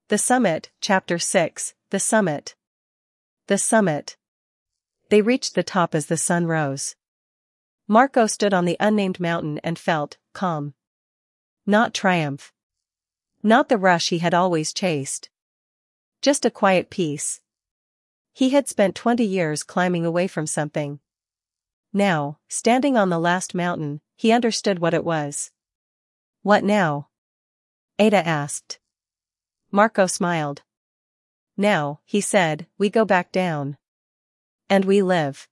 The Summit, Chapter 6, The Summit. The Summit. They reached the top as the sun rose. Marco stood on the unnamed mountain and felt calm. Not triumph. Not the rush he had always chased. Just a quiet peace. He had spent 20 years climbing away from something. Now, standing on the last mountain, he understood what it was. What now? Ada asked. Marco smiled. Now, he said, we go back down. And we live.